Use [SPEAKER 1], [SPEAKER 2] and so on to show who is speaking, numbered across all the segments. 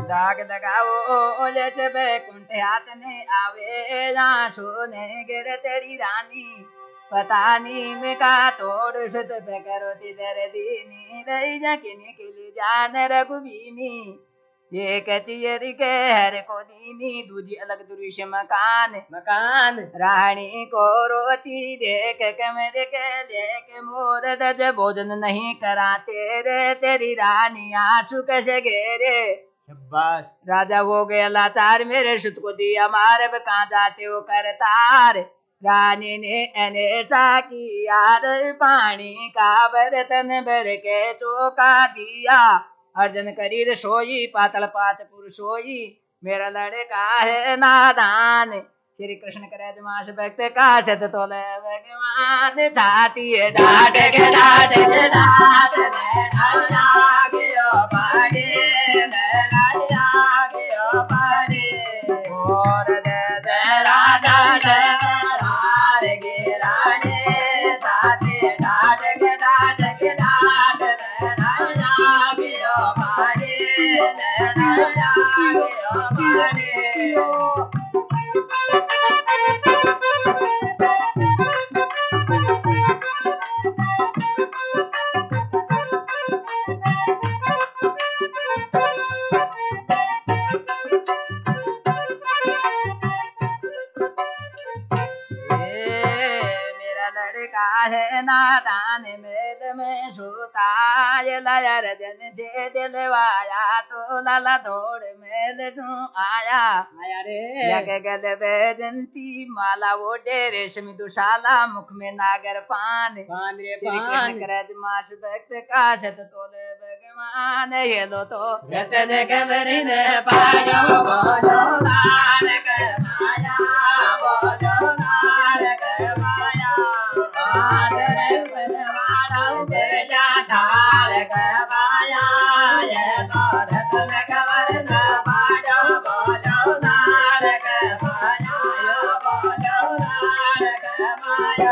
[SPEAKER 1] दाग लगाओ ले बैकुंठ हाथ ने आवे ना सोने गिर तेरी रानी पता नहीं में का तोड़ सुत पे करो तिधर दीनी रही जकिनी किली जान रघुबीनी ये कचियर के हर को दीनी दूजी अलग दुरुष मकान
[SPEAKER 2] मकान
[SPEAKER 1] रानी को रोती देख कमरे के देख मोर दज भोजन नहीं करा तेरे तेरी रानी आंसू कैसे घेरे
[SPEAKER 2] शाबाश
[SPEAKER 1] राजा वो गया लाचार मेरे सुत को दिया मार कहाँ जाते हो करतार रानी ने अनेसा किया पानी का बर्तन भर के चौका दिया अर्जन करी रसोई पातल पात पुरुषोई मेरा लड़का है नादान श्री कृष्ण करे जमाश भक्त का शत तोले भगवान छाती है डाट के डाट के डाट ने ढाया गयो पानी ने ढाया गयो पानी और दे राजा शतरार गे रानी छाती डाट के डाट के डाट ने ढाया गयो पानी ने ढाया गयो पानी है नादान मेल में सोता ये लयर जन से दिलवाया तो लाला दौड़ मेल तू आया
[SPEAKER 2] आया रे
[SPEAKER 1] यक गल बेदंती माला वो रेशमी दुशाला मुख में नागर पान
[SPEAKER 2] पान रे
[SPEAKER 1] श्री कृष्ण
[SPEAKER 2] पान
[SPEAKER 1] करज मास भक्त का शत तोले भगवान ये लो तो
[SPEAKER 2] रतन कमर ने पायो बोलो लाल कर माया बोलो लाल कर माया आदर बनवाड़ा उबर जाता कर माया ये तो रतन कमर ने पायो बोलो लाल कर माया बोलो लाल कर माया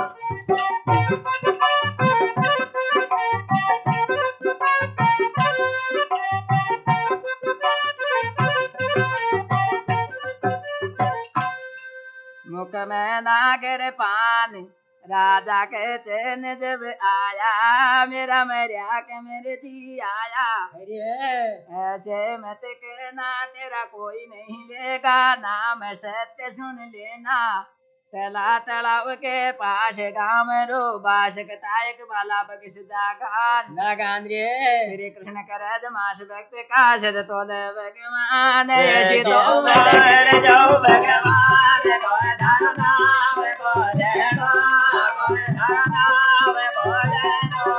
[SPEAKER 1] मुख में नागर पान राजा के चैन जब आया मेरा मरिया के मेरे जी आया
[SPEAKER 2] अरे
[SPEAKER 1] ऐसे मत कहना तेरा कोई नहीं लेगा नाम सत्य सुन लेना तला तलाव के पास गाँव रो बासकतायक बाला बगसदा गान
[SPEAKER 2] लगान रे
[SPEAKER 1] श्री कृष्ण करज मास भक्त का सद तोल भगवान ऐसी तो मत कर जाओ भगवान को धन नाम को लेनो को धन नाम को लेनो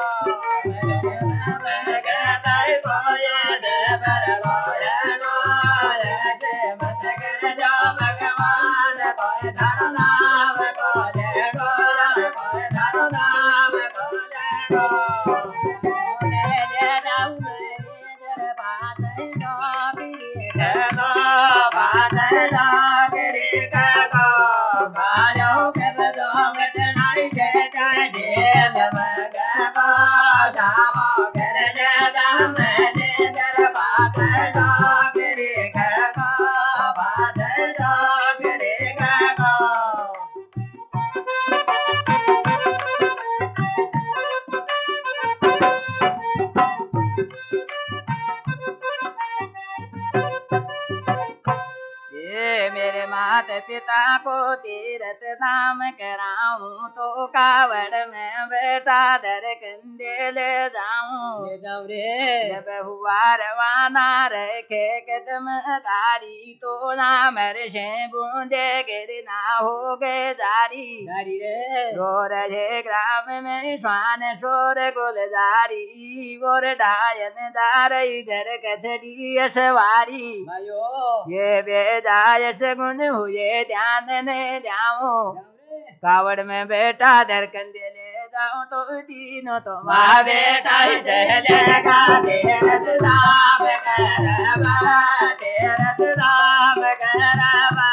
[SPEAKER 1] भगताय को ये देवर को लेनो ऐसे मत कर जाओ भगवान को धन नाम को लेनो को धन नाम को लेनो माता पिता को तीरथ नाम कराऊं तो कावड़ में बेटा दर कंधे ले जाऊं
[SPEAKER 2] रे
[SPEAKER 1] जब हुआ रवाना रखे कदम कारी तो ना मरसे बूंदे गिर ना हो गए जारी
[SPEAKER 2] रे
[SPEAKER 1] रो रहे ग्राम में स्वान शोर गुलजारी गोर डायन दार इधर कचड़ी सवारी ये बेजाय सगुन हुए ध्यान ने जाओ कावड़ में बेटा दर कंधे ले जाऊं तो तीनों तो माँ बेटा चलेगा तेरथ राम करवा तेरथ राम करवा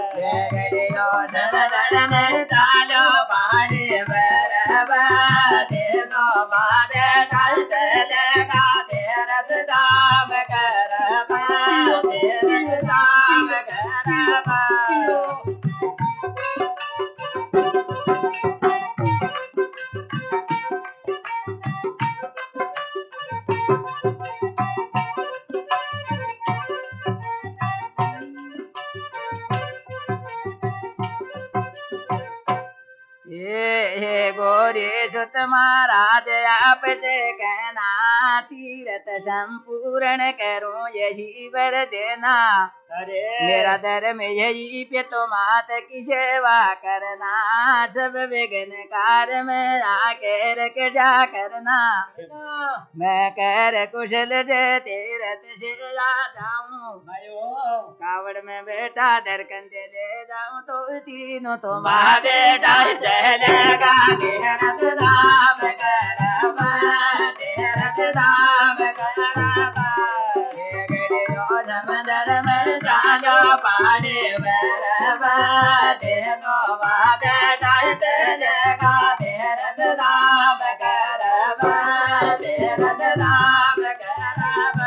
[SPEAKER 1] धन तालो पानी बरवा तीनों माँ बेटा चलेगा तेरथ राम करवा हे गोरी सुत महाराज आप जे कहना तीरथ संपूर्ण करूं यही वर देना
[SPEAKER 2] अरे
[SPEAKER 1] मेरा धर्म यही पे तो मात की सेवा करना सब विघ्न कार्य में आके रख जा करना मैं कर कुशल जे तीरथ से आ जाऊं
[SPEAKER 2] भाइयों
[SPEAKER 1] कावड़ में बेटा दर कंधे ले जाऊं तो तीनों तो माँ बेटा चलेगा तीरथ धाम करवा तीरथ धाम करवा ये गड़ियों समंदर में जाना पानी बरवा तीनों माँ बेटा चलेगा तीरथ धाम करवा तीरथ धाम करवा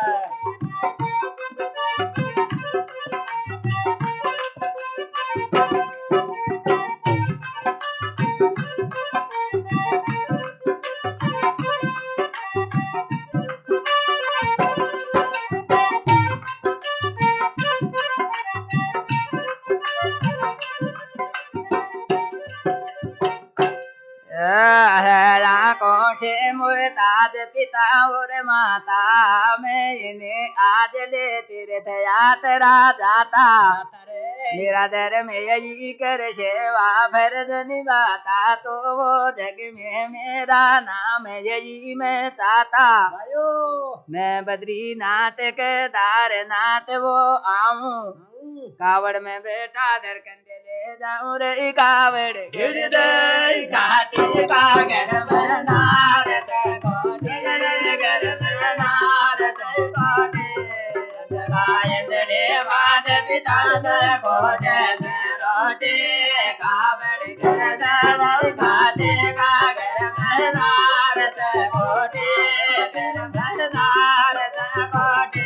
[SPEAKER 1] आंखों से मुर्ताज पिता और माता मैं इन्हें आज ले तीर्थ यात्रा जाता मेरा धर्म यही कर सेवा फर्ज निभाता तो वो जग में मेरा नाम यही मैं चाहता मैं बद्रीनाथ केदारनाथ वो आऊं कावड़ में बेटा दर कंधे ले जाऊं रे कावड़ गिरधर घाटी का घर नारद कोटे घर नारद कोटे जड़े माद पिता को जल रोटे कावड़ गिरधर घाटी का घर नारद कोटे घर नारद कोटे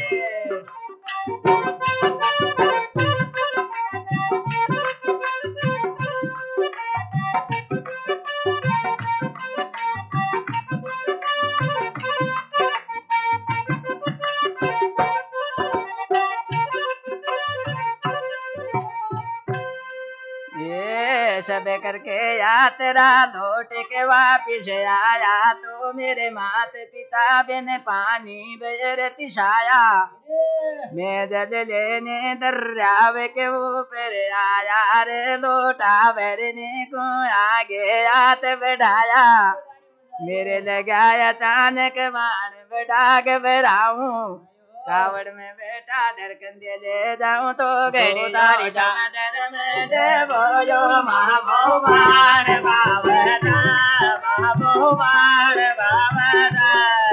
[SPEAKER 1] सब करके यात्रा लौट के वापिस आया तो मेरे माता पिता बिन पानी बेर तिशाया मैं जल लेने दर्यावे के ऊपर आया रे लोटा भरने को आगे हाथ बढ़ाया मेरे लगाया अचानक बाण बढ़ा के बढ़ाऊं कावड़ में बेटा दर कंधे ले जाऊं तो गड़ी दारी चादर में देवो जो मामो बाण बावरा मामो बाण बावरा